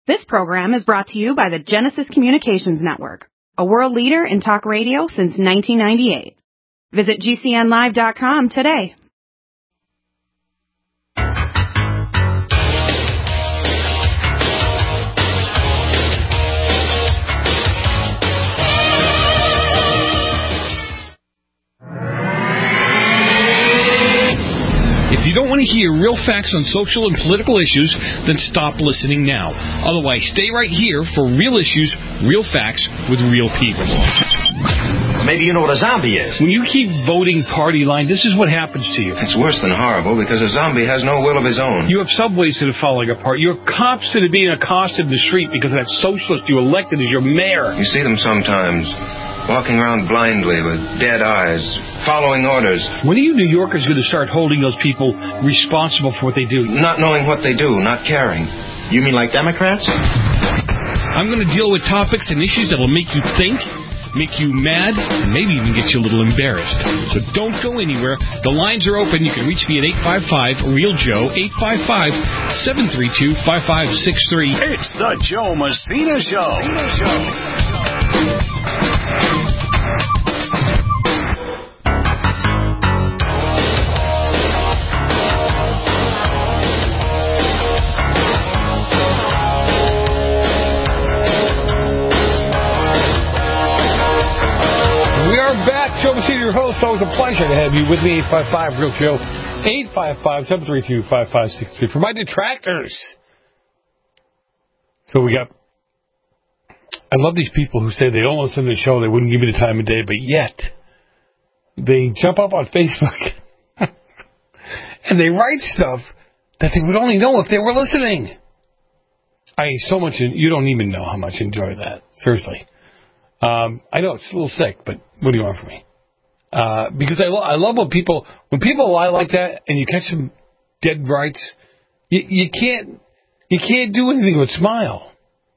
This program is brought to you by the Genesis Communications Network, a world leader in talk radio since 1998. Visit GCNlive.com today. If you don't want to hear real facts on social and political issues, then stop listening now. Otherwise, stay right here for real issues, real facts, with real people. Maybe you know what a zombie is. When you keep voting party line, this is what happens to you. It's worse than horrible because a zombie has no will of his own. You have subways that are falling apart. You have cops that are being accosted in the street because of that socialist you elected as your mayor. You see them sometimes, walking around blindly with dead eyes, following orders. When are you New Yorkers going to start holding those people responsible for what they do? Not knowing what they do, not caring. You mean like Democrats? I'm going to deal with topics and issues that will make you think, make you mad, and maybe even get you a little embarrassed. So don't go anywhere. The lines are open. You can reach me at 855-REAL-JOE, 855-732-5563. It's the Joe Messina Show. Joe Messina, your host. Always a pleasure to have you with me. 855-REAL-JOE, 855-732-5563. For my detractors. So we got... I love these people who say they don't listen to the show, they wouldn't give me the time of day, but yet they jump up on Facebook and they write stuff that they would only know if they were listening. You don't even know how much I enjoy that. Seriously. I know it's a little sick, but what do you want from me? Because I love when people lie like that and you catch them dead rights. You can't do anything but smile.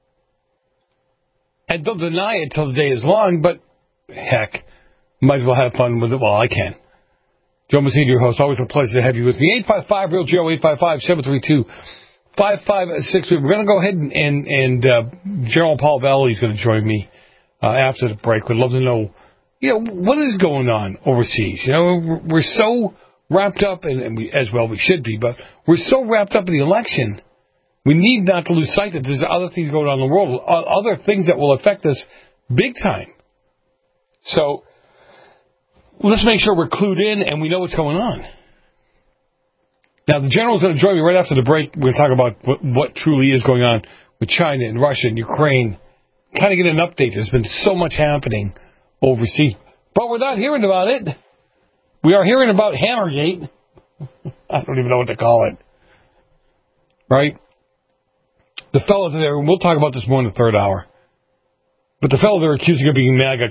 And don't deny it till the day is long, but heck, might as well have fun with it while I can. Joe Messina, your host. Always a pleasure to have you with me. 855-REAL-JOE, 855-732-5563. We're going to go ahead and General Paul Valley is going to join me after the break. We'd love to know, what is going on overseas? We're so wrapped up, and we should be, but we're so wrapped up in the election. We need not to lose sight that there's other things going on in the world, other things that will affect us big time. So let's make sure we're clued in and we know what's going on. Now, the General's going to join me right after the break. We're going to talk about what truly is going on with China and Russia and Ukraine. Kind of get an update. There's been so much happening overseas. But we're not hearing about it. We are hearing about Hammergate. I don't even know what to call it. Right? The fellow there, and we'll talk about this more in the third hour, but the fellow they're accusing of being MAGA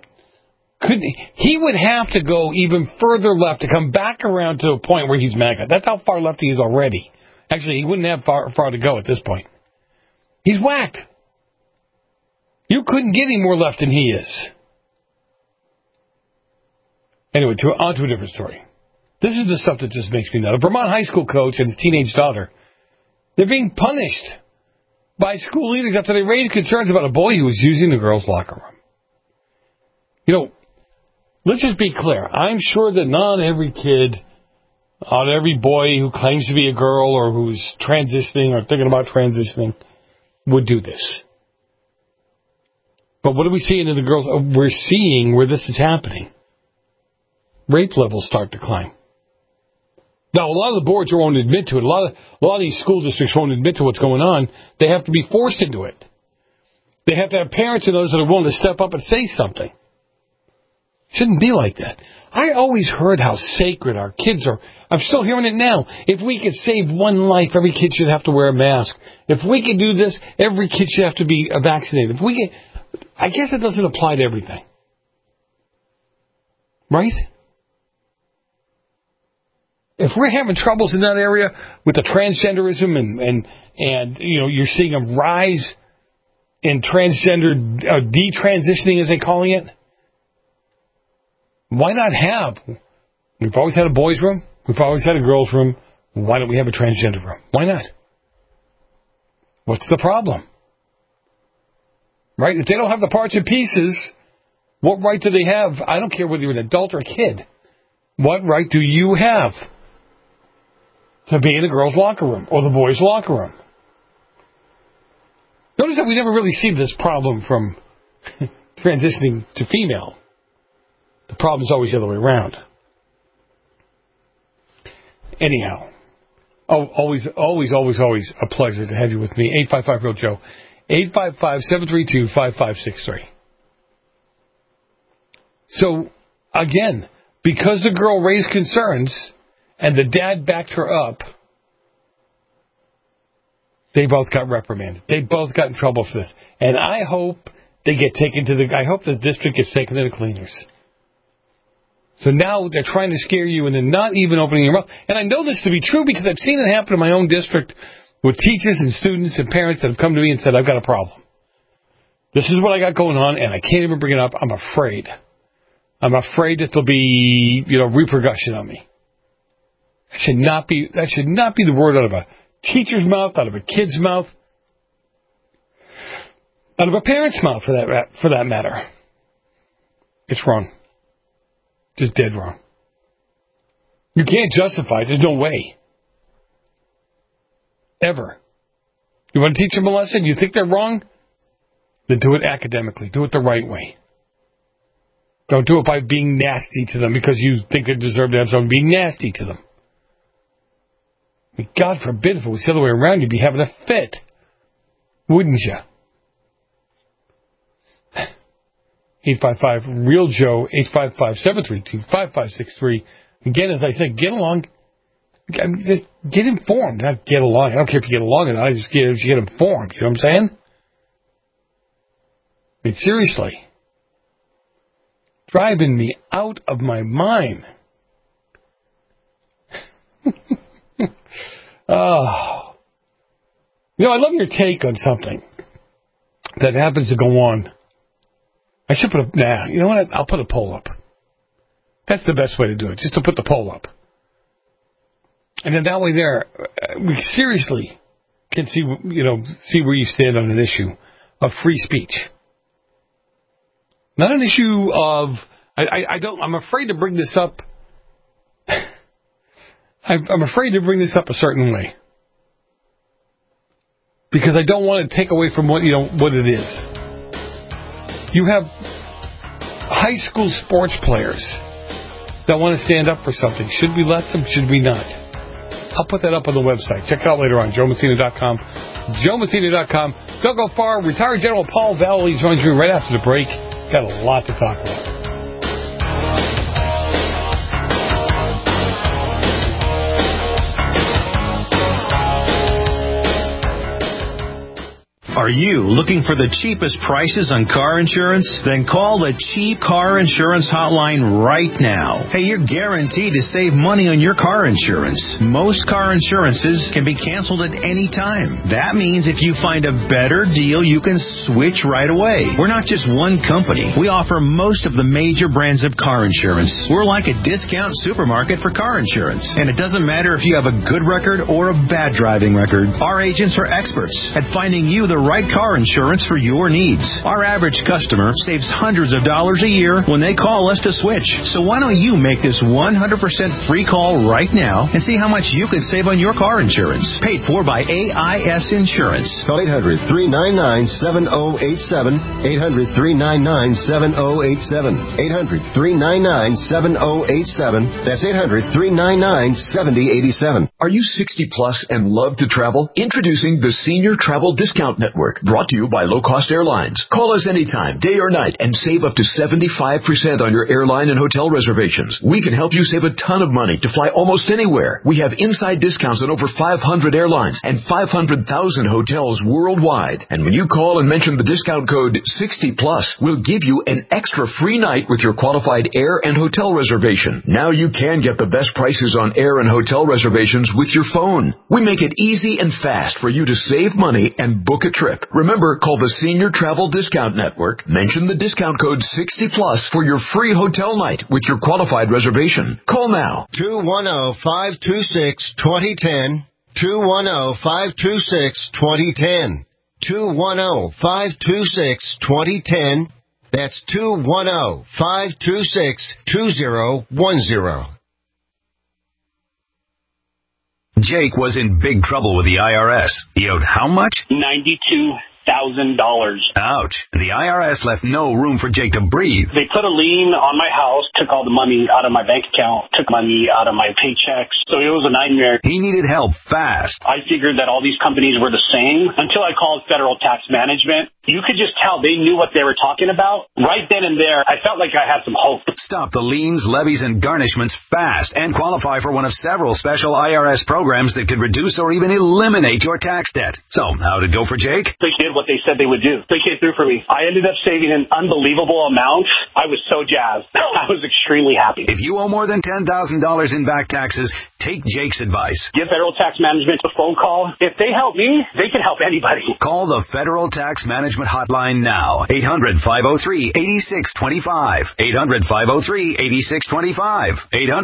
he would have to go even further left to come back around to a point where he's MAGA. That's how far left he is already. Actually, he wouldn't have far to go at this point. He's whacked. You couldn't get any more left than he is. Anyway, on to a different story. This is the stuff that just makes me nuts. A Vermont high school coach and his teenage daughter, they're being punished by school leaders after they raised concerns about a boy who was using the girls' locker room. Let's just be clear. I'm sure that not every kid, not every boy who claims to be a girl or who's transitioning or thinking about transitioning would do this. But what are we seeing in the girls? We're seeing where this is happening. Rape levels start to climb. Now, a lot of the boards won't admit to it. A lot of these school districts won't admit to what's going on. They have to be forced into it. They have to have parents and those that are willing to step up and say something. Shouldn't be like that. I always heard how sacred our kids are. I'm still hearing it now. If we could save one life, every kid should have to wear a mask. If we could do this, every kid should have to be vaccinated. I guess it doesn't apply to everything. Right? If we're having troubles in that area with the transgenderism and you're seeing a rise in transgender detransitioning, as they're calling it, why not have? We've always had a boys' room. We've always had a girls' room. Why don't we have a transgender room? Why not? What's the problem? Right? If they don't have the parts and pieces, what right do they have? I don't care whether you're an adult or a kid. What right do you have to be in the girls' locker room or the boys' locker room? Notice that we never really see this problem from transitioning to female. The problem is always the other way around. Anyhow, always a pleasure to have you with me. 855-REAL-JOE, 855-732-5563. So, again, because the girl raised concerns and the dad backed her up, they both got reprimanded. They both got in trouble for this. And I hope they get taken to I hope the district gets taken to the cleaners. So now they're trying to scare you and they're not even opening your mouth. And I know this to be true because I've seen it happen in my own district with teachers and students and parents that have come to me and said, I've got a problem. This is what I got going on and I can't even bring it up. I'm afraid. I'm afraid that there'll be, repercussion on me. That should not be the word out of a teacher's mouth, out of a kid's mouth, out of a parent's mouth for that matter. It's wrong. Just dead wrong. You can't justify it. There's no way. Ever. You want to teach them a lesson? You think they're wrong? Then do it academically. Do it the right way. Don't do it by being nasty to them because you think they deserve to have someone be nasty to them. I mean, God forbid if it was the other way around, you'd be having a fit. Wouldn't you? 855-REAL-JOE, 855-732-5563. Again, as I said, get along. Get informed, not get along. I don't care if you get along or not. I just get informed. You know what I'm saying? I mean, seriously. Driving me out of my mind. Oh. I love your take on something that happens to go on. I should put you know what? I'll put a poll up. That's the best way to do it, just to put the poll up. And then that way we seriously can see where you stand on an issue of free speech. Not an issue of, I'm afraid to bring this up. I'm afraid to bring this up a certain way. Because I don't want to take away from what it is. You have high school sports players that want to stand up for something. Should we let them? Should we not? I'll put that up on the website. Check it out later on, JoeMessina.com. JoeMessina.com. Don't go far. Retired General Paul Valley joins me right after the break. Got a lot to talk about. Are you looking for the cheapest prices on car insurance? Then call the Cheap Car Insurance Hotline right now. Hey, you're guaranteed to save money on your car insurance. Most car insurances can be canceled at any time. That means if you find a better deal, you can switch right away. We're not just one company. We offer most of the major brands of car insurance. We're like a discount supermarket for car insurance. And it doesn't matter if you have a good record or a bad driving record. Our agents are experts at finding you the right car insurance for your needs. Our average customer saves hundreds of dollars a year when they call us to switch. So why don't you make this 100% free call right now and see how much you could save on your car insurance. Paid for by AIS Insurance. Call 800-399-7087. 800-399-7087. 800-399-7087. That's 800-399-7087. Are you 60 plus and love to travel? Introducing the Senior Travel Discount Network, brought to you by Low Cost Airlines. Call us anytime, day or night, and save up to 75% on your airline and hotel reservations. We can help you save a ton of money to fly almost anywhere. We have inside discounts on over 500 airlines and 500,000 hotels worldwide. And when you call and mention the discount code 60 plus, we'll give you an extra free night with your qualified air and hotel reservation. Now you can get the best prices on air and hotel reservations with your phone. We make it easy and fast for you to save money and book a trip. Remember, call the Senior Travel Discount Network. Mention the discount code 60 plus for your free hotel night with your qualified reservation. Call now. 210-526-2010. 210-526-2010. 210-526-2010. That's 210-526-2010. Jake was in big trouble with the IRS. He owed how much? $92,000. Ouch. The IRS left no room for Jake to breathe. They put a lien on my house, took all the money out of my bank account, took money out of my paychecks. So it was a nightmare. He needed help fast. I figured that all these companies were the same until I called Federal Tax Management. You could just tell they knew what they were talking about. Right then and there, I felt like I had some hope. Stop the liens, levies, and garnishments fast and qualify for one of several special IRS programs that could reduce or even eliminate your tax debt. So, how did it go for Jake? They did what they said they would do. They came through for me. I ended up saving an unbelievable amount. I was so jazzed. I was extremely happy. If you owe more than $10,000 in back taxes, take Jake's advice. Give Federal Tax Management a phone call. If they help me, they can help anybody. Call the Federal Tax Management Hotline now. 800-503-8625. 800-503-8625.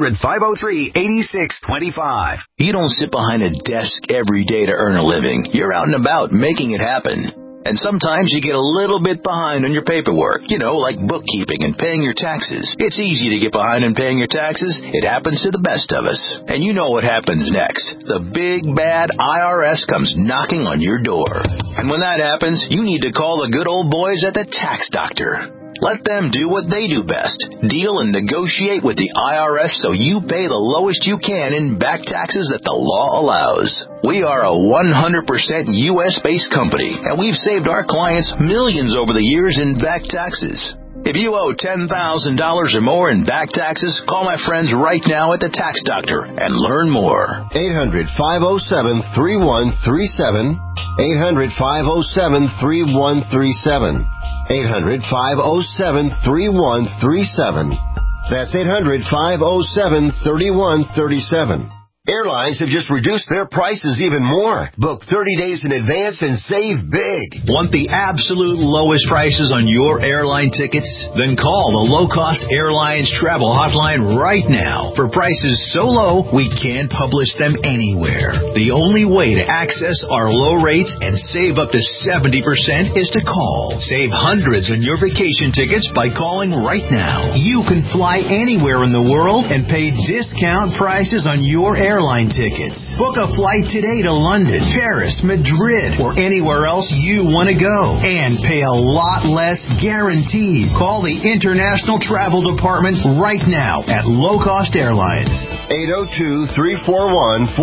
800-503-8625. You don't sit behind a desk every day to earn a living. You're out and about making it happen. And sometimes you get a little bit behind on your paperwork, like bookkeeping and paying your taxes. It's easy to get behind on paying your taxes. It happens to the best of us. And you know what happens next. The big, bad IRS comes knocking on your door. And when that happens, you need to call the good old boys at the Tax Doctor. Let them do what they do best. Deal and negotiate with the IRS so you pay the lowest you can in back taxes that the law allows. We are a 100% U.S.-based company, and we've saved our clients millions over the years in back taxes. If you owe $10,000 or more in back taxes, call my friends right now at the Tax Doctor and learn more. 800-507-3137. 800-507-3137. 800-507-3137. That's 800-507-3137. Airlines have just reduced their prices even more. Book 30 days in advance and save big. Want the absolute lowest prices on your airline tickets? Then call the Low Cost Airlines Travel Hotline right now. For prices so low, we can't publish them anywhere. The only way to access our low rates and save up to 70% is to call. Save hundreds on your vacation tickets by calling right now. You can fly anywhere in the world and pay discount prices on your airline tickets. Book a flight today to London, Paris, Madrid, or anywhere else you want to go. And pay a lot less guaranteed. Call the International Travel Department right now at Low Cost Airlines. 802-341-4535.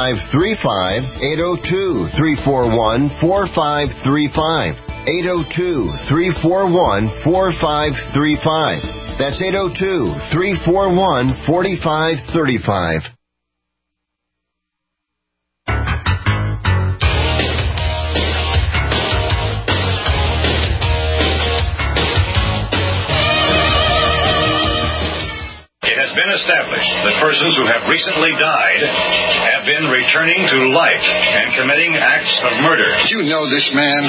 802-341-4535. 802-341-4535. That's 802-341-4535. Been established that persons who have recently died have been returning to life and committing acts of murder. You know this man.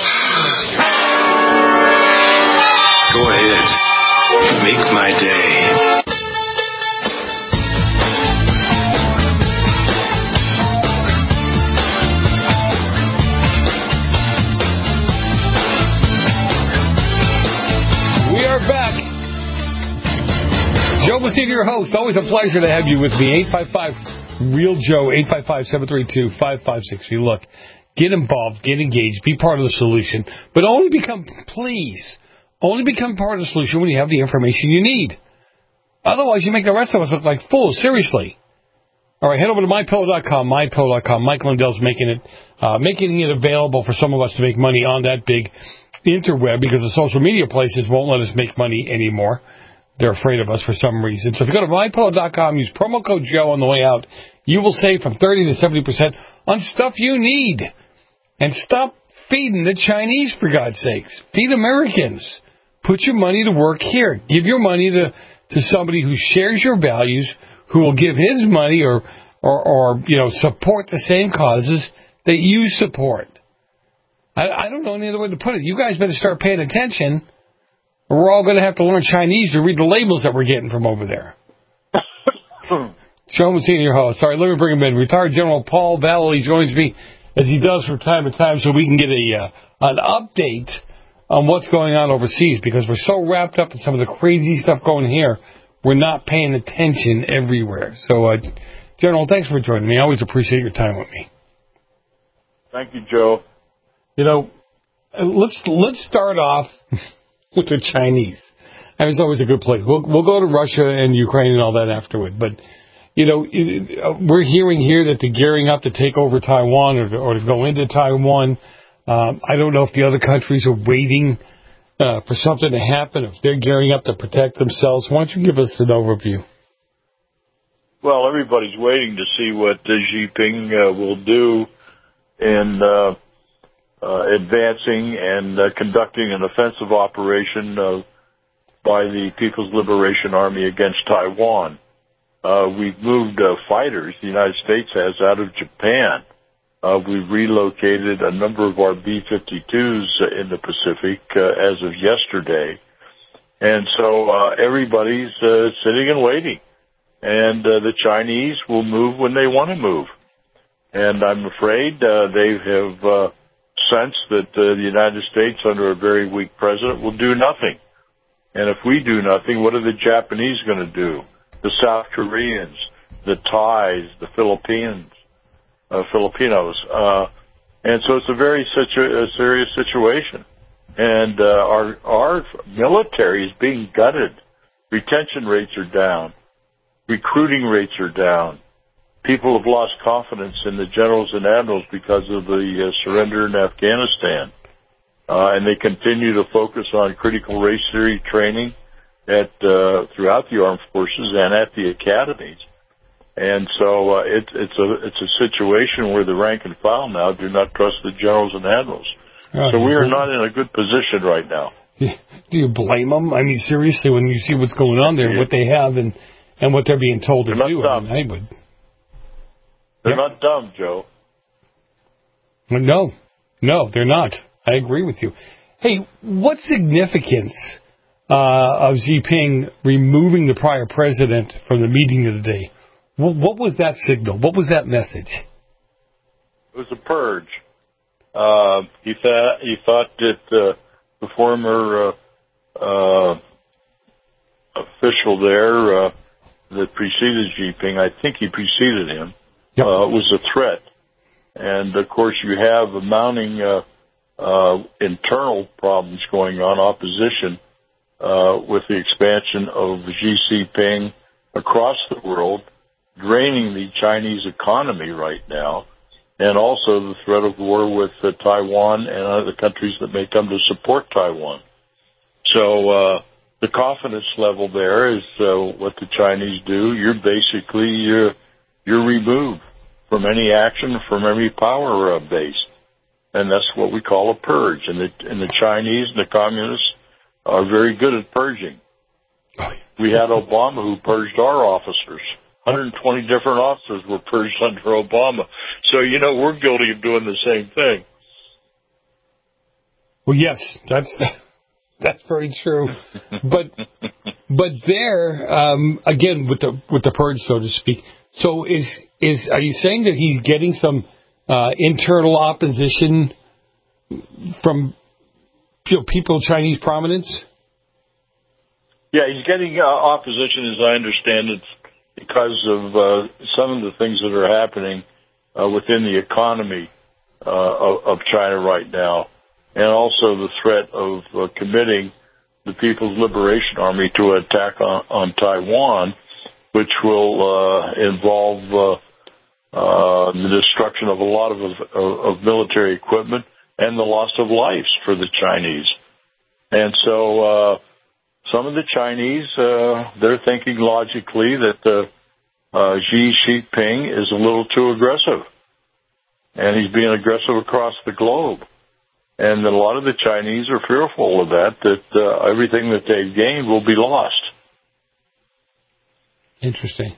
Go ahead. Make my day. We are back. Joe Messina, your host. Always a pleasure to have you with me. 855-REAL-JOE, 855-732-5563. Look, get involved, get engaged, be part of the solution. But only become part of the solution when you have the information you need. Otherwise, you make the rest of us look like fools. Seriously. All right, head over to MyPillow.com, MyPillow.com. Mike Lindell's making it available for some of us to make money on that big interweb because the social media places won't let us make money anymore. They're afraid of us for some reason. So if you go to MyPillow.com, use promo code Joe on the way out, you will save from 30 to 70% on stuff you need. And stop feeding the Chinese, for God's sakes. Feed Americans. Put your money to work here. Give your money to somebody who shares your values, who will give his money or support the same causes that you support. I don't know any other way to put it. You guys better start paying attention. We're all going to have to learn Chinese to read the labels that we're getting from over there. Joe Messina, your host. All right, let me bring him in. Retired General Paul Vallely joins me, as he does from time to time, so we can get an update on what's going on overseas, because we're so wrapped up in some of the crazy stuff going here, we're not paying attention everywhere. So, General, thanks for joining me. I always appreciate your time with me. Thank you, Joe. You know, let's start off with the Chinese. And it's always a good place. We'll go to Russia and Ukraine and all that afterward. But, you know, we're hearing here that they're gearing up to take over Taiwan or to go into Taiwan. I don't know if the other countries are waiting for something to happen, if they're gearing up to protect themselves. Why don't you give us an overview? Well, everybody's waiting to see what Xi Jinping will do in advancing and conducting an offensive operation by the People's Liberation Army against Taiwan. We've moved fighters, the United States has, out of Japan. We've relocated a number of our B-52s in the Pacific as of yesterday. And so everybody's sitting and waiting. And the Chinese will move when they want to move. And I'm afraid they have sensed that the United States, under a very weak president, will do nothing. And if we do nothing, what are the Japanese going to do? The South Koreans, the Thais, the Filipinos. And so it's a very serious situation. And our military is being gutted. Retention rates are down. Recruiting rates are down. People have lost confidence in the generals and admirals because of the surrender in Afghanistan. And they continue to focus on critical race theory training throughout the armed forces and at the academies. And so it's a situation where the rank and file now do not trust the generals and admirals. So we are not in a good position right now. Do you blame them? I mean, seriously, when you see what's going on there, what they have and what they're being told to do, I mean, I would. They're not dumb, Joe. No, they're not. I agree with you. Hey, what significance of Xi Jinping removing the prior president from the meeting of the day? What was that signal? What was that message? It was a purge. He thought that the former official there that preceded Xi Jinping, I think he preceded him, was a threat. And, of course, you have a mounting internal problems going on, opposition with the expansion of Xi Jinping across the world, draining the Chinese economy right now, and also the threat of war with Taiwan and other countries that may come to support Taiwan. So the confidence level there is what the Chinese do. You're removed from any action, from every power base. And that's what we call a purge. And the Chinese and the communists are very good at purging. We had Obama who purged our officers. 120 different officers were purged under Obama. So, we're guilty of doing the same thing. Well, yes, that's very true. But there, again, with the purge, so to speak. So are you saying that he's getting some internal opposition from people, Chinese prominence? Yeah, he's getting opposition, as I understand it, because of some of the things that are happening within the economy of China right now, and also the threat of committing the People's Liberation Army to an attack on Taiwan, which will involve the destruction of a lot of military equipment and the loss of lives for the Chinese. And so some of the Chinese, they're thinking logically that Xi Jinping is a little too aggressive. And he's being aggressive across the globe. And a lot of the Chinese are fearful of that everything that they've gained will be lost. Interesting.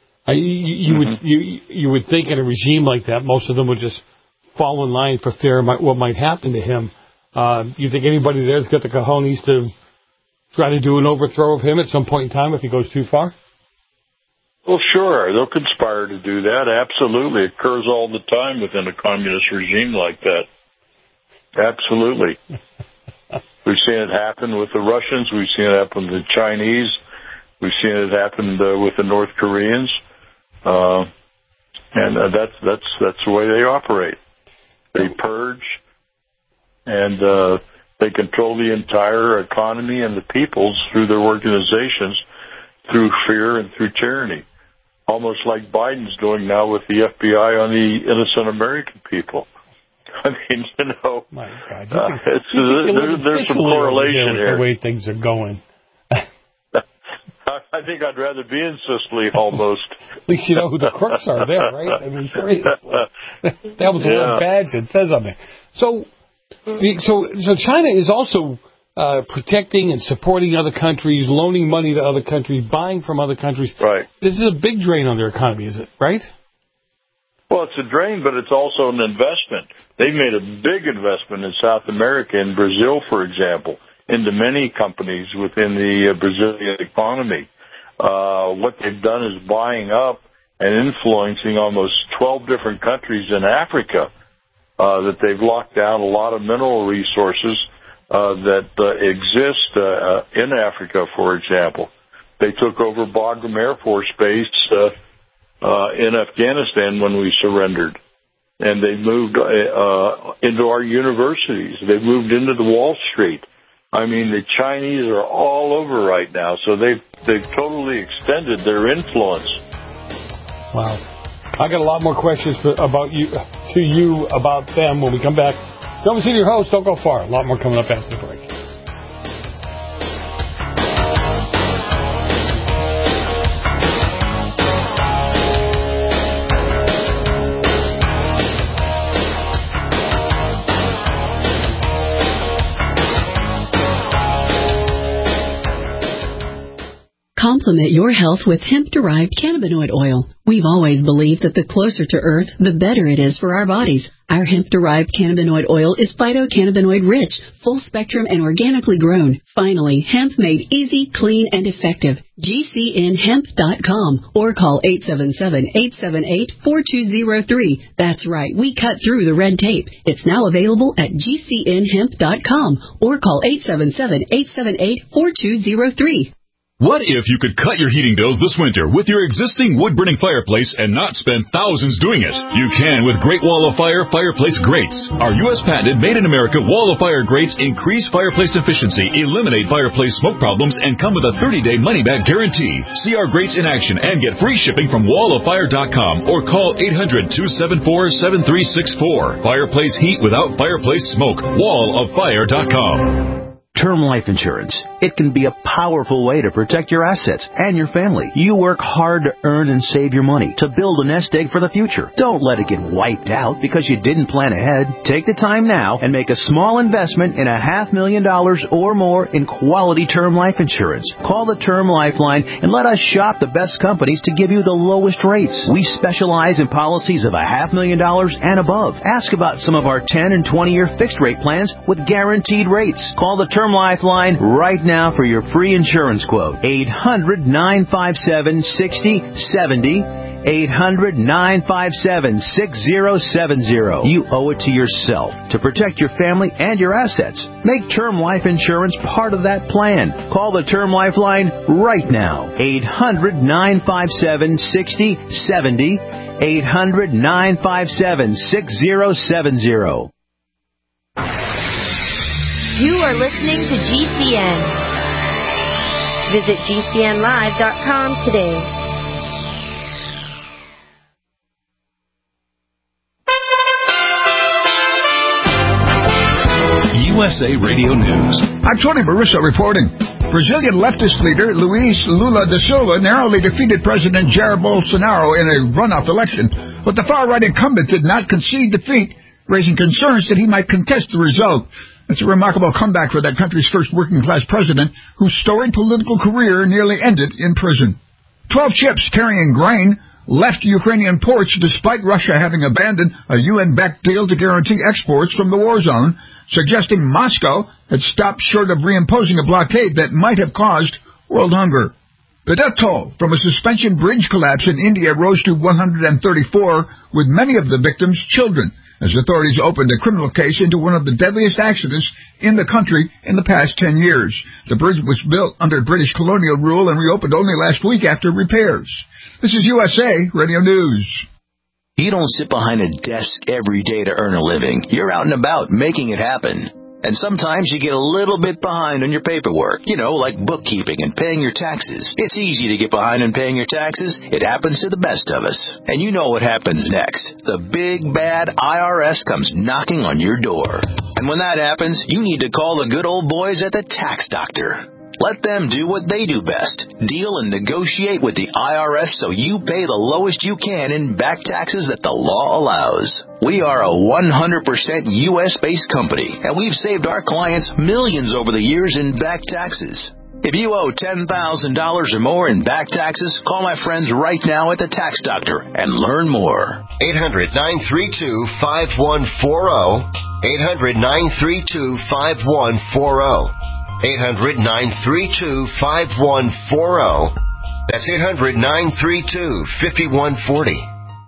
You would think in a regime like that, most of them would just fall in line for fear of what might happen to him. You think anybody there's got the cojones to try to do an overthrow of him at some point in time if he goes too far? Well, sure. They'll conspire to do that. Absolutely. It occurs all the time within a communist regime like that. Absolutely. We've seen it happen with the Russians. We've seen it happen with the Chinese. We've seen it happen with the North Koreans. And that's the way they operate. They purge, and they control the entire economy and the peoples through their organizations, through fear and through tyranny. Almost like Biden's doing now with the FBI on the innocent American people. I mean, my God, there's some correlation here. The way things are going. I think I'd rather be in Sicily almost. At least you know who the crooks are there, right? I mean, seriously. That was a little badge that says on there. So China is also protecting and supporting other countries, loaning money to other countries, buying from other countries. Right. This is a big drain on their economy, is it, right? Well, it's a drain, but it's also an investment. They've made a big investment in South America, in Brazil, for example, into many companies within the Brazilian economy. What they've done is buying up and influencing almost 12 different countries in Africa, that they've locked down a lot of mineral resources that exist in Africa, for example. They took over Bagram Air Force Base in Afghanistan when we surrendered. And they moved into our universities. They moved into the Wall Street. I mean, the Chinese are all over right now, so they've totally extended their influence. Wow. I got a lot more questions about them when we come back. Don't see your host. Don't go far. A lot more coming up after the break. Complement your health with hemp-derived cannabinoid oil. We've always believed that the closer to Earth, the better it is for our bodies. Our hemp-derived cannabinoid oil is phytocannabinoid-rich, full-spectrum, and organically grown. Finally, hemp made easy, clean, and effective. GCNhemp.com or call 877-878-4203. That's right, we cut through the red tape. It's now available at GCNhemp.com or call 877-878-4203. What if you could cut your heating bills this winter with your existing wood-burning fireplace and not spend thousands doing it? You can with Great Wall of Fire fireplace grates. Our U.S. patented made-in-America Wall of Fire grates increase fireplace efficiency, eliminate fireplace smoke problems, and come with a 30-day money-back guarantee. See our grates in action and get free shipping from walloffire.com or call 800-274-7364. Fireplace heat without fireplace smoke. walloffire.com. Term life insurance. It can be a powerful way to protect your assets and your family. You work hard to earn and save your money to build a nest egg for the future. Don't let it get wiped out because you didn't plan ahead. Take the time now and make a small investment in $500,000 or more in quality term life insurance. Call the Term Lifeline and let us shop the best companies to give you the lowest rates. We specialize in policies of $500,000 and above. Ask about some of our 10 and 20-year fixed rate plans with guaranteed rates. Call the Term Lifeline right now for your free insurance quote. 800-957-6070. 800-957-6070. You owe it to yourself to protect your family and your assets. Make term life insurance part of that plan. Call the Term Lifeline right now. 800-957-6070. 800-957-6070. You are listening to GCN. Visit GCNlive.com today. USA Radio News. I'm Tony Barissa reporting. Brazilian leftist leader Luiz Lula da Silva narrowly defeated President Jair Bolsonaro in a runoff election, but the far-right incumbent did not concede defeat, raising concerns that he might contest the result. It's a remarkable comeback for that country's first working-class president, whose storied political career nearly ended in prison. 12 ships carrying grain left Ukrainian ports despite Russia having abandoned a UN-backed deal to guarantee exports from the war zone, suggesting Moscow had stopped short of reimposing a blockade that might have caused world hunger. The death toll from a suspension bridge collapse in India rose to 134, with many of the victims children, as authorities opened a criminal case into one of the deadliest accidents in the country in the past 10 years. The bridge was built under British colonial rule and reopened only last week after repairs. This is USA Radio News. You don't sit behind a desk every day to earn a living. You're out and about making it happen. And sometimes you get a little bit behind on your paperwork, like bookkeeping and paying your taxes. It's easy to get behind on paying your taxes. It happens to the best of us. And you know what happens next. The big, bad IRS comes knocking on your door. And when that happens, you need to call the good old boys at the Tax Doctor. Let them do what they do best. Deal and negotiate with the IRS so you pay the lowest you can in back taxes that the law allows. We are a 100% U.S.-based company, and we've saved our clients millions over the years in back taxes. If you owe $10,000 or more in back taxes, call my friends right now at the Tax Doctor and learn more. 800-932-5140. 800-932-5140. 800-932-5140. That's 800-932-5140.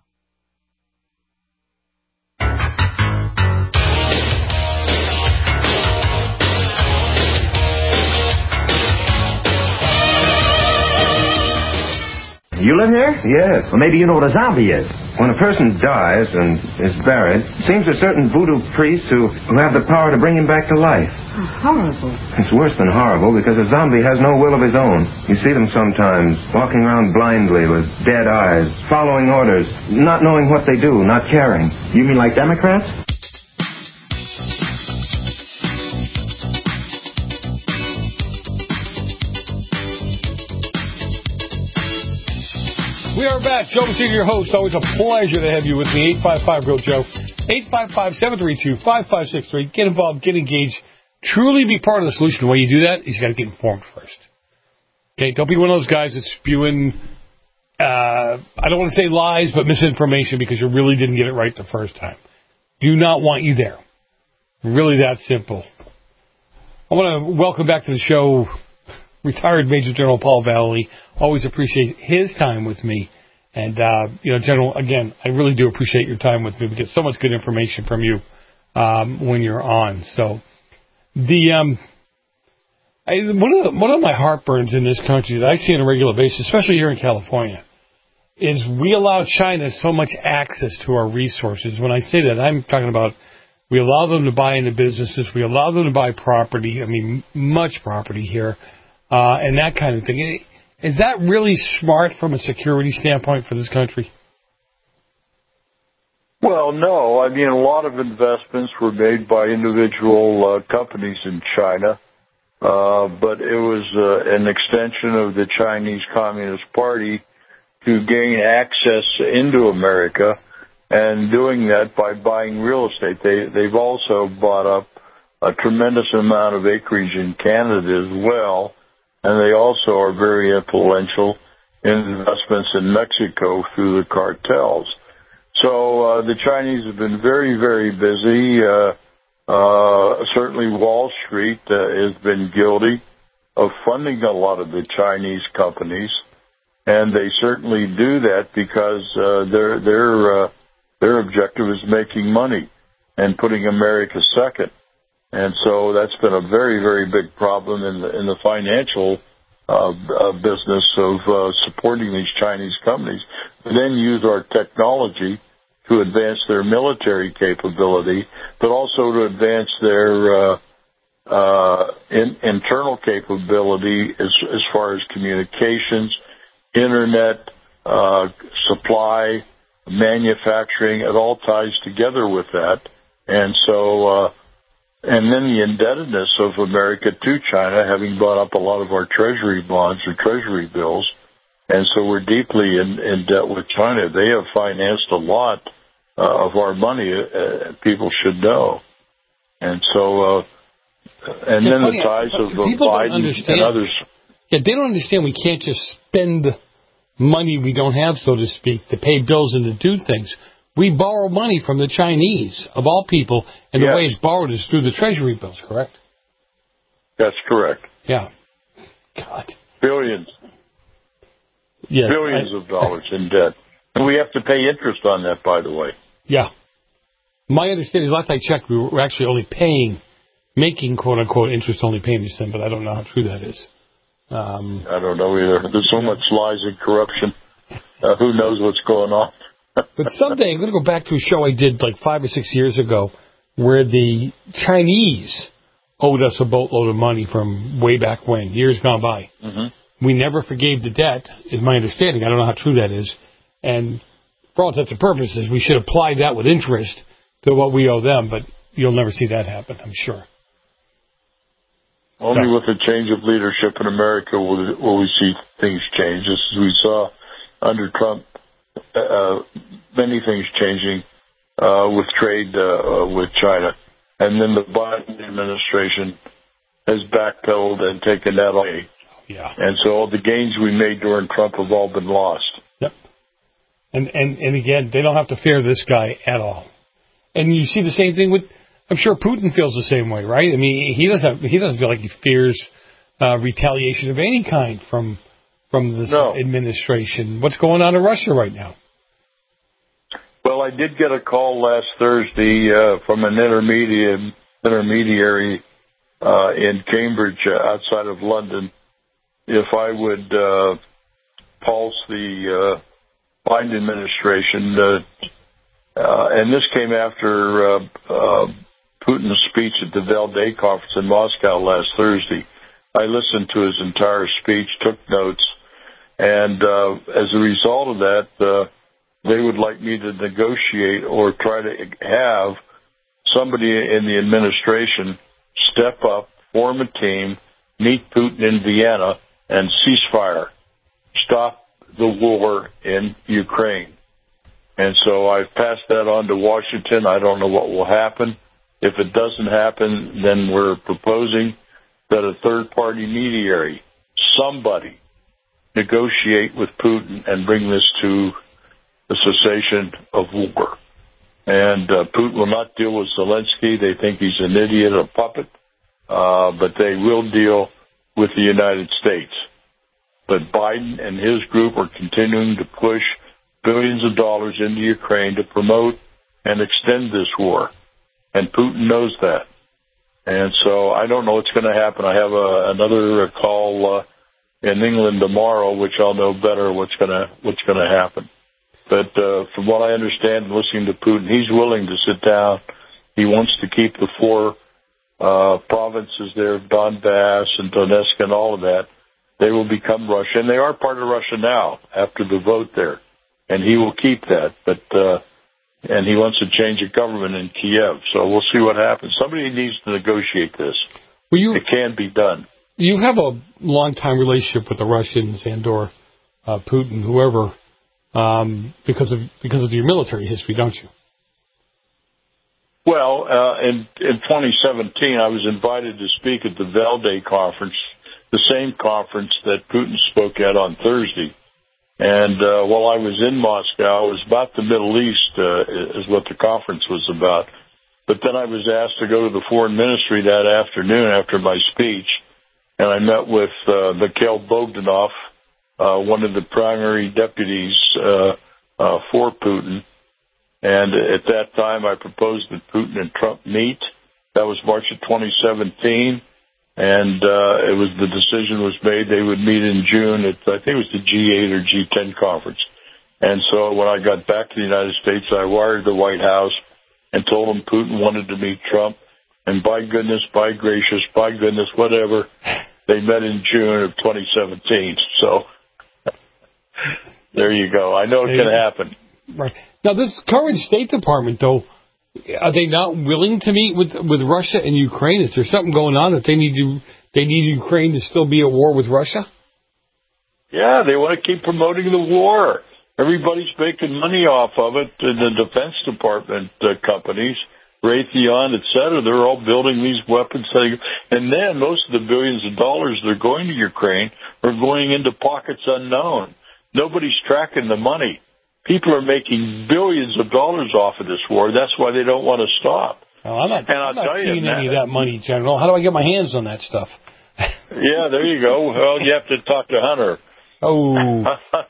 You live here? Yes. Well, maybe you know what a zombie is. When a person dies and is buried, it seems to certain voodoo priests who have the power to bring him back to life. Oh, horrible. It's worse than horrible because a zombie has no will of his own. You see them sometimes walking around blindly with dead eyes, following orders, not knowing what they do, not caring. You mean like Democrats? We are back. Joe Messina, your host. Always a pleasure to have you with me. 855-GO-JOE. 855-732-5563. Get involved. Get engaged. Truly be part of the solution. The way you do that is you got to get informed first. Okay? Don't be one of those guys that's spewing, I don't want to say lies, but misinformation because you really didn't get it right the first time. Do not want you there. Really that simple. I want to welcome back to the show retired Major General Paul Vallely. Always appreciate his time with me. And, General, again, I really do appreciate your time with me. We get so much good information from you when you're on. So, one of my heartburns in this country that I see on a regular basis, especially here in California, is we allow China so much access to our resources. When I say that, I'm talking about we allow them to buy into businesses. We allow them to buy property. I mean, much property here. And that kind of thing. Is that really smart from a security standpoint for this country? Well, no. I mean, a lot of investments were made by individual companies in China, but it was an extension of the Chinese Communist Party to gain access into America, and doing that by buying real estate. They've also bought up a tremendous amount of acreage in Canada as well. And they also are very influential in investments in Mexico through the cartels. So the Chinese have been very, very busy. Certainly Wall Street has been guilty of funding a lot of the Chinese companies. And they certainly do that because their objective is making money and putting America second. And so that's been a very, very big problem in the financial business of supporting these Chinese companies. They then use our technology to advance their military capability, but also to advance their internal capability as far as communications, internet, supply, manufacturing. It all ties together with that. And so... and then the indebtedness of America to China, having bought up a lot of our treasury bonds or treasury bills. And so we're deeply in debt with China. They have financed a lot of our money, people should know. And so, and then the ties of Biden and others. Yeah, they don't understand we can't just spend money we don't have, so to speak, to pay bills and to do things. We borrow money from the Chinese, of all people, and the way it's borrowed is through the treasury bills, correct? That's correct. Yeah. God. Billions. Yes, billions of dollars in debt. And we have to pay interest on that, by the way. Yeah. My understanding is, last I checked, we were actually only making quote-unquote interest-only payments then, but I don't know how true that is. I don't know either. There's so much lies and corruption. Who knows what's going on? But someday, I'm going to go back to a show I did like 5 or 6 years ago where the Chinese owed us a boatload of money from way back when, years gone by. Mm-hmm. We never forgave the debt, is my understanding. I don't know how true that is. And for all intents and purposes, we should apply that with interest to what we owe them, but you'll never see that happen, I'm sure. Only with a change of leadership in America will we see things change. Just as we saw under Trump, many things changing with trade with China. And then the Biden administration has backpedaled and taken that away. Yeah. And so all the gains we made during Trump have all been lost. Yep. And again, they don't have to fear this guy at all. And you see the same thing with, I'm sure Putin feels the same way, right? I mean, he doesn't feel like he fears retaliation of any kind from this administration. What's going on in Russia right now? Well, I did get a call last Thursday from an intermediary in Cambridge, outside of London, if I would pulse the Biden administration. And this came after Putin's speech at the Vel Day conference in Moscow last Thursday. I listened to his entire speech, took notes, and as a result of that, they would like me to negotiate or try to have somebody in the administration step up, form a team, meet Putin in Vienna, and ceasefire. Stop the war in Ukraine. And so I've passed that on to Washington. I don't know what will happen. If it doesn't happen, then we're proposing that a third-party mediator, somebody, negotiate with Putin and bring this to the cessation of war. And Putin will not deal with Zelensky. They think he's an idiot, a puppet, but they will deal with the United States. But Biden and his group are continuing to push billions of dollars into Ukraine to promote and extend this war. And Putin knows that. And so I don't know what's going to happen. I have another call in England tomorrow, which I'll know better what's going to happen. But from what I understand, listening to Putin, he's willing to sit down. He wants to keep the four provinces there, Donbass and Donetsk and all of that. They will become Russia, and they are part of Russia now after the vote there. And he will keep that, but and he wants to change the government in Kiev. So we'll see what happens. Somebody needs to negotiate this. It can be done. You have a long-time relationship with the Russians and/or Putin, whoever, because of your military history, don't you? Well, in 2017, I was invited to speak at the Vel Day conference, the same conference that Putin spoke at on Thursday. And while I was in Moscow, it was about the Middle East is what the conference was about. But then I was asked to go to the foreign ministry that afternoon after my speech, and I met with Mikhail Bogdanov, one of the primary deputies for Putin. And at that time, I proposed that Putin and Trump meet. That was March of 2017. And the decision was made they would meet in June at, I think it was the G8 or G10 conference. And so when I got back to the United States, I wired the White House and told them Putin wanted to meet Trump. And by goodness, by gracious, by goodness, whatever, they met in June of 2017. So there you go. I know it can happen. Right. Now, this current State Department, though, are they not willing to meet with Russia and Ukraine? Is there something going on that they need Ukraine to still be at war with Russia? Yeah, they want to keep promoting the war. Everybody's making money off of it. The Defense Department companies, Raytheon, et cetera, they're all building these weapons. And then most of the billions of dollars that are going to Ukraine are going into pockets unknown. Nobody's tracking the money. People are making billions of dollars off of this war. That's why they don't want to stop. Oh, I'm not seeing any of that money, General. How do I get my hands on that stuff? Yeah, there you go. Well, you have to talk to Hunter. Oh,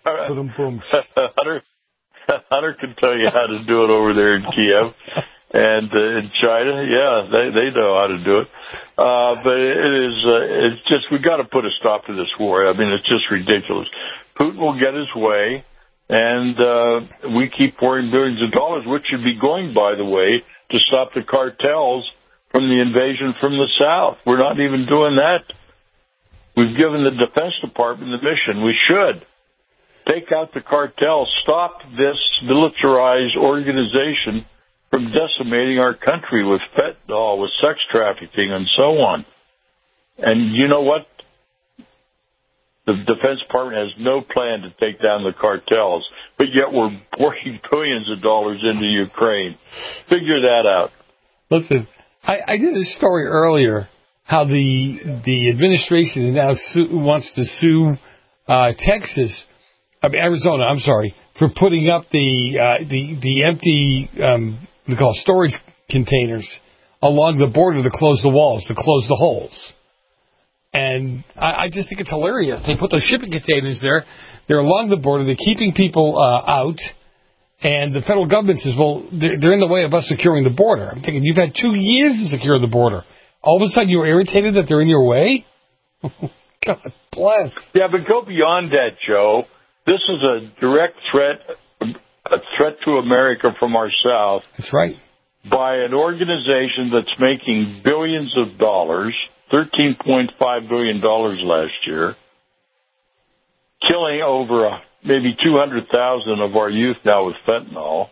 Hunter can tell you how to do it over there in Kiev. And in China, yeah, they know how to do it. But it's just, we got to put a stop to this war. I mean, it's just ridiculous. Putin will get his way, and we keep pouring billions of dollars, which should be going, by the way, to stop the cartels from the invasion from the south. We're not even doing that. We've given the Defense Department the mission. We should take out the cartels, stop this militarized organization from decimating our country with fentanyl, with sex trafficking, and so on. And you know what? The Defense Department has no plan to take down the cartels, but yet we're pouring billions of dollars into Ukraine. Figure that out. Listen, I did a story earlier how the administration now wants to sue Arizona, I'm sorry, for putting up the empty we call storage containers along the border to close the walls, to close the holes. And I just think it's hilarious. They put those shipping containers there. They're along the border. They're keeping people out. And the federal government says, well, they're in the way of us securing the border. I'm thinking, you've had 2 years to secure the border. All of a sudden, you're irritated that they're in your way? God bless. Yeah, but go beyond that, Joe. This is a direct threat, a threat to America from our south. That's right. By an organization that's making billions of dollars, $13.5 billion last year, killing over maybe 200,000 of our youth now with fentanyl.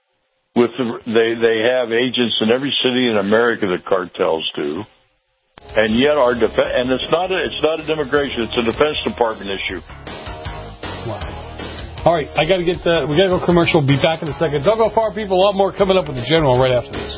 They have agents in every city in America, the cartels do. And yet and it's not an immigration, it's a Defense Department issue. Wow. All right, we got to go commercial. We'll be back in a second. Don't go far, people. A lot more coming up with the General right after this.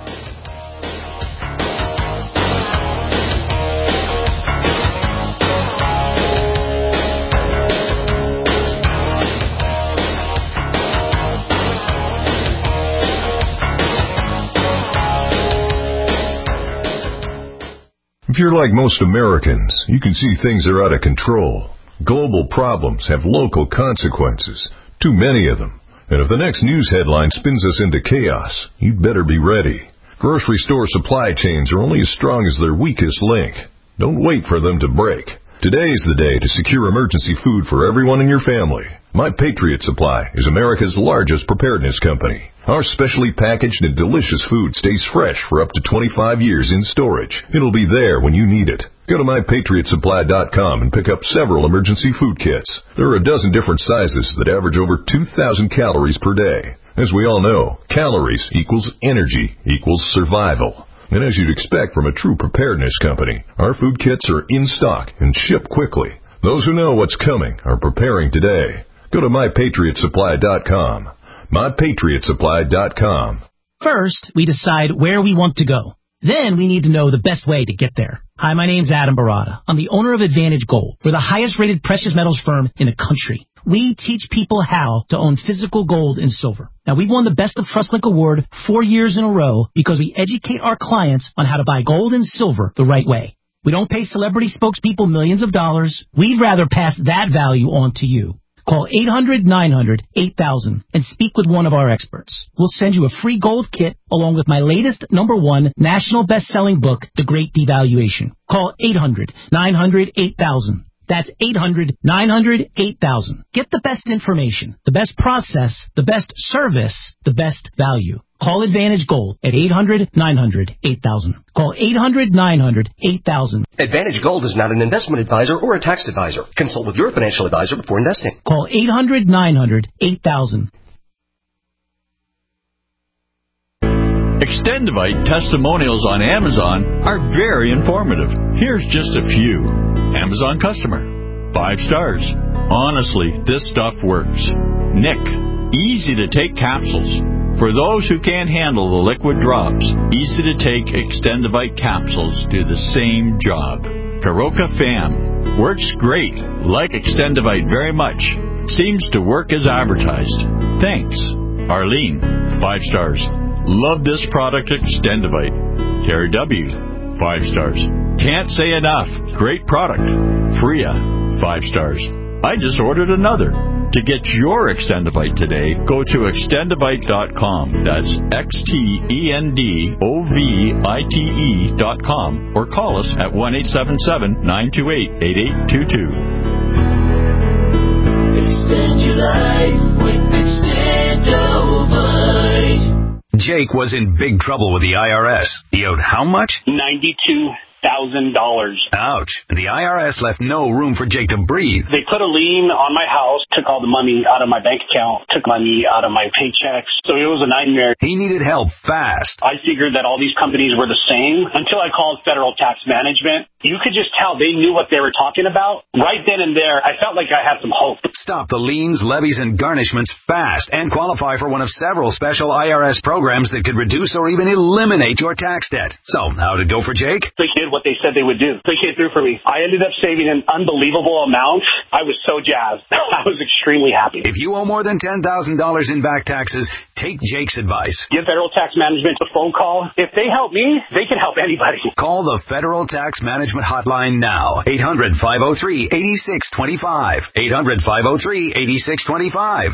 If you're like most Americans, you can see things are out of control. Global problems have local consequences, too many of them. And if the next news headline spins us into chaos, you'd better be ready. Grocery store supply chains are only as strong as their weakest link. Don't wait for them to break. Today is the day to secure emergency food for everyone in your family. My Patriot Supply is America's largest preparedness company. Our specially packaged and delicious food stays fresh for up to 25 years in storage. It'll be there when you need it. Go to MyPatriotSupply.com and pick up several emergency food kits. There are a dozen different sizes that average over 2,000 calories per day. As we all know, calories equals energy equals survival. And as you'd expect from a true preparedness company, our food kits are in stock and ship quickly. Those who know what's coming are preparing today. Go to MyPatriotSupply.com. MyPatriotSupply.com. First, we decide where we want to go. Then we need to know the best way to get there. Hi, my name's Adam Barada. I'm the owner of Advantage Gold. We're the highest rated precious metals firm in the country. We teach people how to own physical gold and silver. Now, we've won the Best of TrustLink Award 4 years in a row because we educate our clients on how to buy gold and silver the right way. We don't pay celebrity spokespeople millions of dollars. We'd rather pass that value on to you. Call 800-900-8000 and speak with one of our experts. We'll send you a free gold kit along with my latest #1 national best-selling book, The Great Devaluation. Call 800-900-8000. That's 800-900-8000. Get the best information, the best process, the best service, the best value. Call Advantage Gold at 800-900-8000. Call 800-900-8000. Advantage Gold is not an investment advisor or a tax advisor. Consult with your financial advisor before investing. Call 800-900-8000. Extendivite testimonials on Amazon are very informative. Here's just a few. Amazon customer. 5 stars. Honestly, this stuff works. Nick. Easy to take capsules. For those who can't handle the liquid drops, easy to take Extendivite capsules do the same job. Karoka Fam. Works great. Like Extendivite very much. Seems to work as advertised. Thanks. Arlene. 5 stars. Love this product, Extendivite. Terry W. 5 stars. Can't say enough. Great product. Freya. 5 stars. I just ordered another. To get your Extendovite today, go to extendovite.com. That's XTENDOVITE.com, or call us at 1-877-928-8822. Extend your life with Extendovite. Jake was in big trouble with the IRS. He owed how much? $92,000. Ouch. The IRS left no room for Jake to breathe. They put a lien on my house, took all the money out of my bank account, took money out of my paychecks. So it was a nightmare. He needed help fast. I figured that all these companies were the same until I called Federal Tax Management. You could just tell they knew what they were talking about. Right then and there, I felt like I had some hope. Stop the liens, levies, and garnishments fast and qualify for one of several special IRS programs that could reduce or even eliminate your tax debt. So, how'd it go for Jake? They did what they said they would do. They came through for me. I ended up saving an unbelievable amount. I was so jazzed. I was extremely happy. If you owe more than $10,000 in back taxes, take Jake's advice. Give Federal Tax Management a phone call. If they help me, they can help anybody. Call the Federal Tax Management Hotline now. 800-503-8625. 800-503-8625.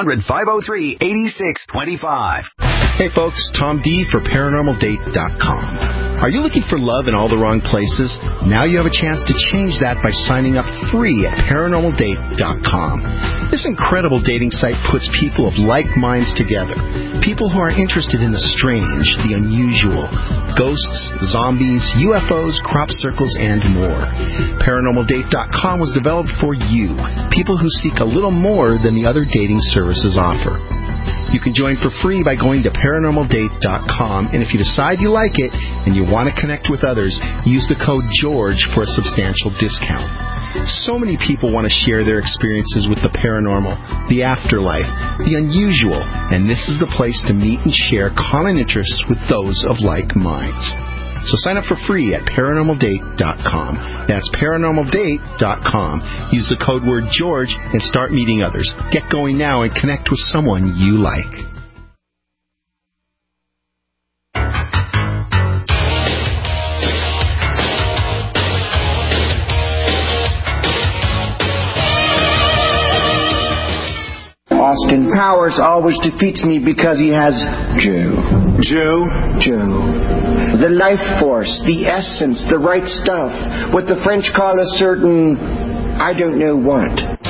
800-503-8625. Hey folks, Tom D for ParanormalDate.com. Are you looking for love in all the wrong places? Now you have a chance to change that by signing up free at ParanormalDate.com. This incredible dating site puts people of like minds together. People who are interested in the strange, the unusual, ghosts, zombies, UFOs, crop circles, and more. ParanormalDate.com was developed for you, people who seek a little more than the other dating services offer. You can join for free by going to ParanormalDate.com, and if you decide you like it and you want to connect with others, use the code GEORGE for a substantial discount. So many people want to share their experiences with the paranormal, the afterlife, the unusual, and this is the place to meet and share common interests with those of like minds. So sign up for free at ParanormalDate.com. That's ParanormalDate.com. Use the code word George and start meeting others. Get going now and connect with someone you like. Austin Powers always defeats me because he has Joe. The life force, the essence, the right stuff. What the French call a certain, I don't know what.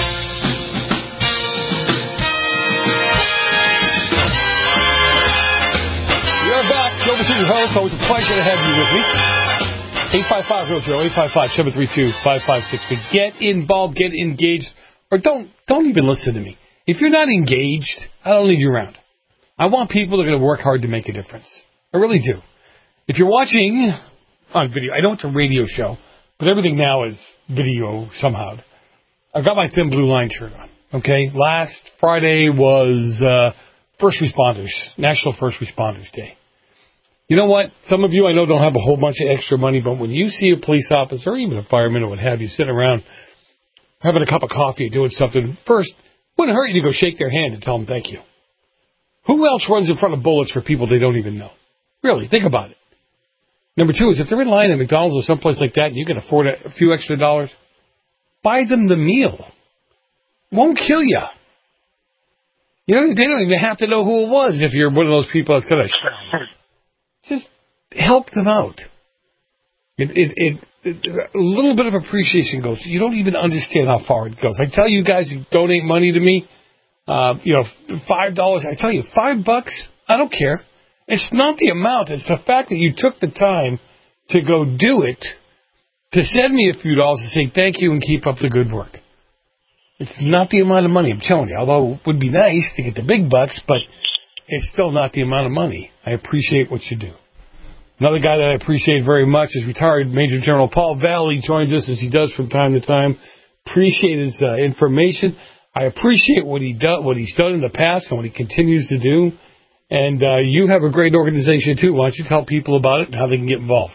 You're back. Joe Messina, host. Always a pleasure to have you with me. 855-REAL-JOE, 855-732-5563. Get involved, get engaged, or don't even listen to me. If you're not engaged, I don't need you around. I want people that are going to work hard to make a difference. I really do. If you're watching on video, I know it's a radio show, but everything now is video somehow. I've got my Thin Blue Line shirt on, okay? Last Friday was First Responders, National First Responders Day. You know what? Some of you I know don't have a whole bunch of extra money, but when you see a police officer or even a fireman or what have you sitting around having a cup of coffee, doing something, first, wouldn't hurt you to go shake their hand and tell them thank you. Who else runs in front of bullets for people they don't even know? Really, think about it. Number two is if they're in line at McDonald's or someplace like that and you can afford a few extra dollars, buy them the meal. Won't kill you. You know, they don't even have to know who it was if you're one of those people that's going to just help them out. A little bit of appreciation goes. You don't even understand how far it goes. I tell you guys who donate money to me, $5. I tell you, $5, I don't care. It's not the amount. It's the fact that you took the time to go do it, to send me a few dollars to say thank you and keep up the good work. It's not the amount of money, I'm telling you. Although it would be nice to get the big bucks, but it's still not the amount of money. I appreciate what you do. Another guy that I appreciate very much is retired Major General Paul Valley. Joins us as he does from time to time. Appreciate his information. I appreciate what he's done in the past and what he continues to do. And you have a great organization, too. Why don't you tell people about it and how they can get involved?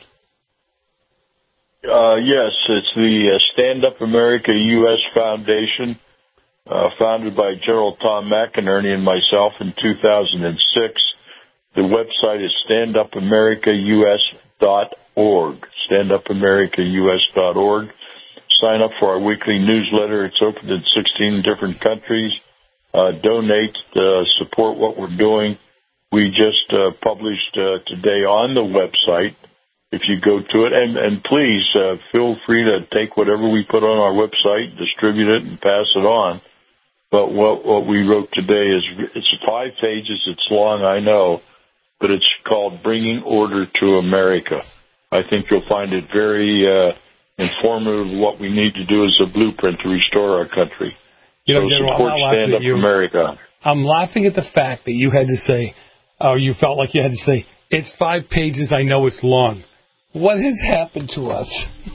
Yes, it's the Stand Up America U.S. Foundation, founded by General Tom McInerney and myself in 2006. The website is standupamericaus.org, standupamericaus.org. sign up for our weekly newsletter. It's open in 16 different countries. Donate, support what we're doing. We just published today on the website, if you go to it. And please feel free to take whatever we put on our website, distribute it, and pass it on. But what we wrote today it's 5 pages. It's long, I know, but it's called Bringing Order to America. I think you'll find it very informative of what we need to do as a blueprint to restore our country. Support Stand Up for America. I'm laughing at the fact that you had to say, you felt like you had to say, it's 5 pages, I know it's long. What has happened to us?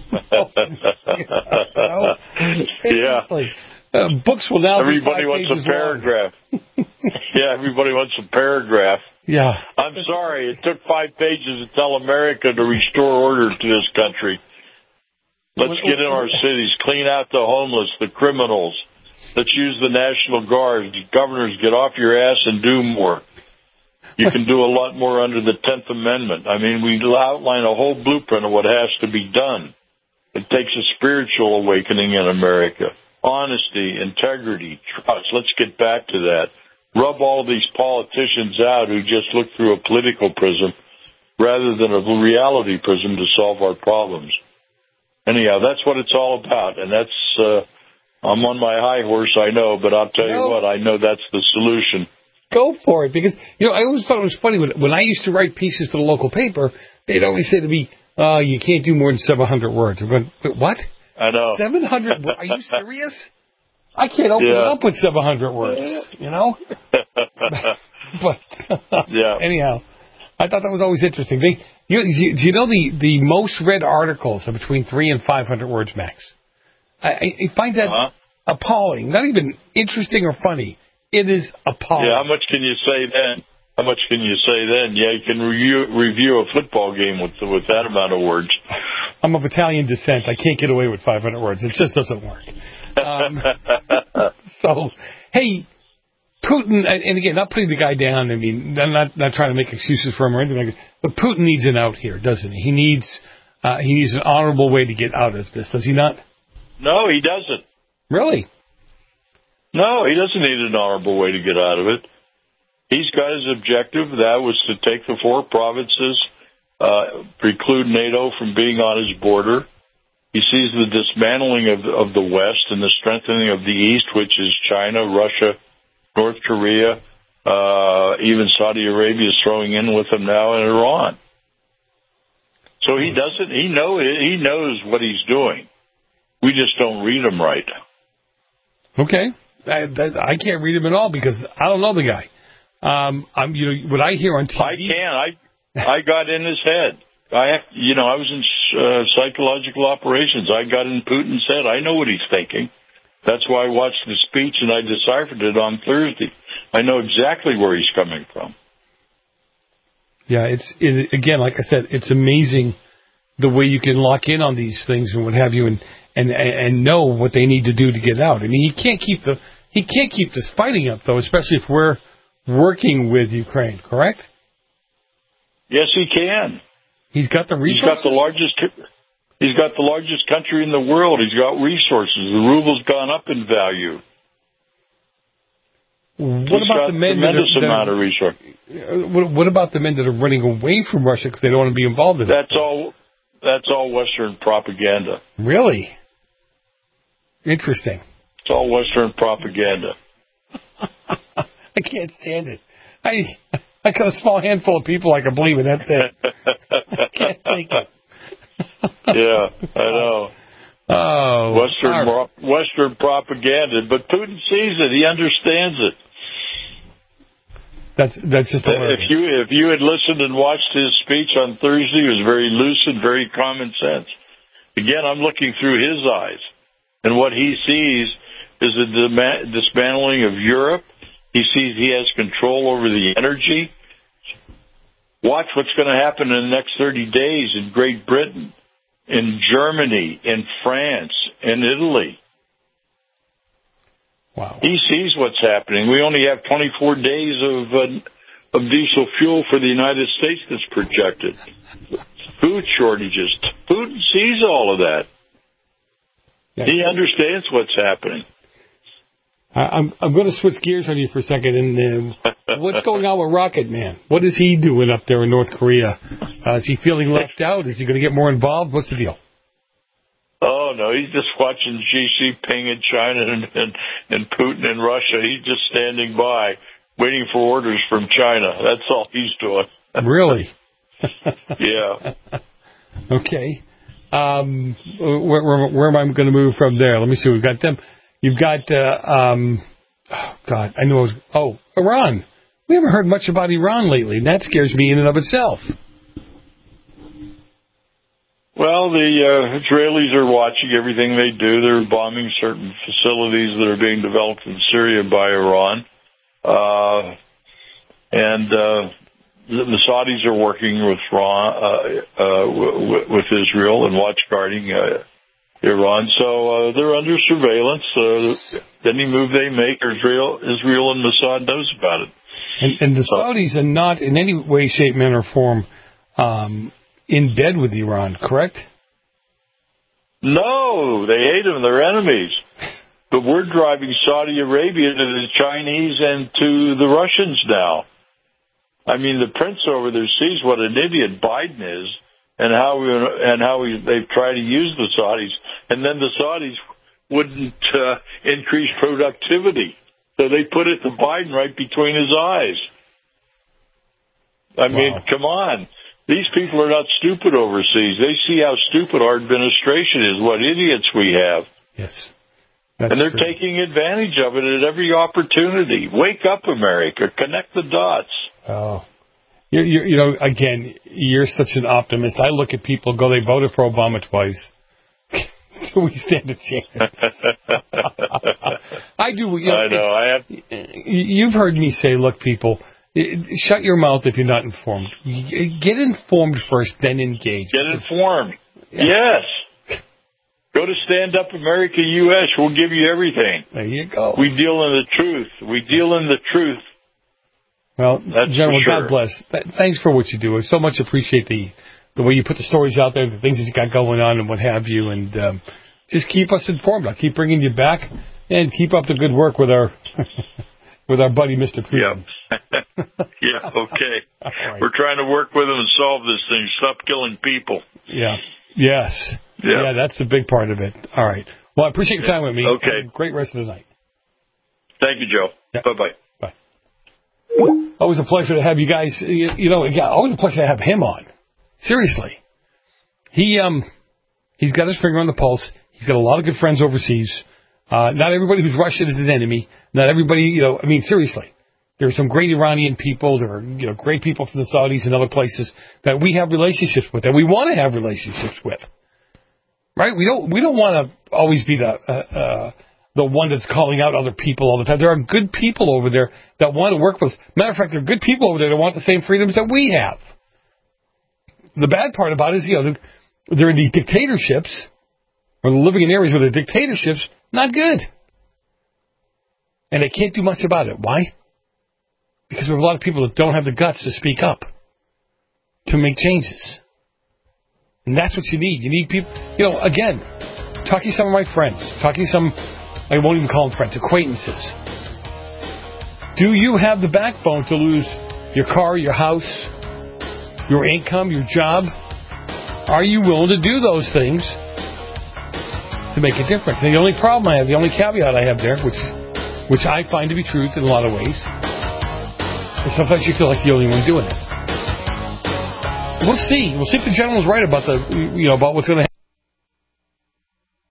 Seriously. Books will now everybody be 5 wants pages a paragraph. Yeah, everybody wants a paragraph. Yeah. I'm sorry, it took 5 pages to tell America to restore order to this country. Let's get in our cities, clean out the homeless, the criminals. Let's use the National Guard. Governors, get off your ass and do more. You can do a lot more under the 10th Amendment. I mean, we outline a whole blueprint of what has to be done. It takes a spiritual awakening in America. Honesty, integrity, trust. Let's get back to that. Rub all these politicians out who just look through a political prism rather than a reality prism to solve our problems. Anyhow, that's what it's all about, and that's, I'm on my high horse, I know, but I'll tell you what, I know that's the solution. Go for it, because, I always thought it was funny when I used to write pieces for the local paper, they'd always say to me, you can't do more than 700 words. I'm going, wait, what? I know. 700 words? Are you serious? I can't open it up with 700 words, But, anyhow, I thought that was always interesting. Do you know the most read articles are between 300 and 500 words max? I find that appalling. Not even interesting or funny. It is appalling. Yeah, how much can you say then? Yeah, you can review a football game with that amount of words. I'm of Italian descent. I can't get away with 500 words. It just doesn't work. So, hey, Putin, and again, not putting the guy down. I mean, I'm not trying to make excuses for him or anything like that. But Putin needs an out here, doesn't he? He needs an honorable way to get out of this, does he not? No, he doesn't. Really? No, he doesn't need an honorable way to get out of it. He's got his objective. That was to take the 4 provinces, preclude NATO from being on his border. He sees the dismantling of the West and the strengthening of the East, which is China, Russia, North Korea, even Saudi Arabia is throwing in with them now, and Iran. So he knows what he's doing. We just don't read him right. Okay. I can't read him at all because I don't know the guy. What I hear on TV. I can. I got in his head. I was in psychological operations. I got in Putin's head. I know what he's thinking. That's why I watched the speech and I deciphered it on Thursday. I know exactly where he's coming from. Yeah, again, like I said, it's amazing the way you can lock in on these things and what have you, and know what they need to do to get out. I mean, he can't keep this fighting up though, especially if we're working with Ukraine. Correct? Yes, he can. He's got the resources. He's got the largest country in the world. He's got resources. The ruble's gone up in value. What about the men amount of resources. What about the men that are running away from Russia because they don't want to be involved in it? That's all Western propaganda. Really? Interesting. It's all Western propaganda. I can't stand it. I got a small handful of people I can believe in. That's it. I can't take it. Yeah, I know. Oh, Western propaganda, but Putin sees it. He understands it. That's just hilarious. If you had listened and watched his speech on Thursday, it was very lucid, very common sense. Again, I'm looking through his eyes, and what he sees is the dismantling of Europe. He sees he has control over the energy. Watch what's going to happen in the next 30 days in Great Britain, in Germany, in France, in Italy. Wow. He sees what's happening. We only have 24 days of diesel fuel for the United States that's projected. Food shortages. Putin sees all of that. Yeah. He understands what's happening. I'm going to switch gears on you for a second. And what's going on with Rocket Man? What is he doing up there in North Korea? Is he feeling left out? Is he going to get more involved? What's the deal? Oh, no, he's just watching Xi Jinping in China and Putin in Russia. He's just standing by, waiting for orders from China. That's all he's doing. Really? Yeah. Okay. Where am I going to move from there? Let me see. We've got them. You've got, Iran. We haven't heard much about Iran lately, and that scares me in and of itself. Well, the Israelis are watching everything they do. They're bombing certain facilities that are being developed in Syria by Iran. The Saudis are working with Israel and watchguarding Iran. So they're under surveillance. Any move they make, Israel and Mossad knows about it. And the Saudis are not in any way, shape, manner, or form in bed with Iran, correct? No, they hate them. They're enemies. But we're driving Saudi Arabia to the Chinese and to the Russians now. I mean, the prince over there sees what an idiot Biden is, and how they've tried to use the Saudis, and then the Saudis wouldn't increase productivity, so they put it to Biden right between his eyes. I mean, come on. These people are not stupid overseas. They see how stupid our administration is, what idiots we have. Yes. And they're taking advantage of it at every opportunity. Wake up, America. Connect the dots. Oh. Again, you're such an optimist. I look at people go, they voted for Obama twice. Do we stand a chance? I do. I know. You've heard me say, look, people, shut your mouth if you're not informed. Get informed first, then engage. Get informed. Yeah. Yes. Go to Stand Up America US. We'll give you everything. There you go. We deal in the truth. Well, that's General, for sure. God bless. Thanks for what you do. I so much appreciate the way you put the stories out there, the things that you got going on and what have you, and just keep us informed. I'll keep bringing you back, and keep up the good work with our with our buddy, Mr. Putin. Yeah. Yeah, okay. Right. We're trying to work with them and solve this thing. Stop killing people. Yeah. Yes. Yeah, that's a big part of it. All right. Well, I appreciate your time with me. Okay. Great rest of the night. Thank you, Joe. Yeah. Bye-bye. Bye. Always a pleasure to have you guys. Always a pleasure to have him on. Seriously. He's got his finger on the pulse. He's got a lot of good friends overseas. Not everybody who's Russian is his enemy. Not everybody, seriously. There are some great Iranian people. There are, great people from the Saudis and other places that we have relationships with, that we want to have relationships with. Right? We don't want to always be the one that's calling out other people all the time. There are good people over there that want to work with us. Matter of fact, there are good people over there that want the same freedoms that we have. The bad part about it is, they're in these dictatorships, or living in areas where the dictatorships, not good. And they can't do much about it. Why? Because there are a lot of people that don't have the guts to speak up, to make changes. And that's what you need. You need people, again, talking to some of my friends, talking to some, I won't even call them friends, acquaintances. Do you have the backbone to lose your car, your house, your income, your job? Are you willing to do those things to make a difference? And the only problem I have, the only caveat I have there, which I find to be truth in a lot of ways, is sometimes you feel like you're the only one doing it. We'll see. We'll see if the general's right about about what's going to happen.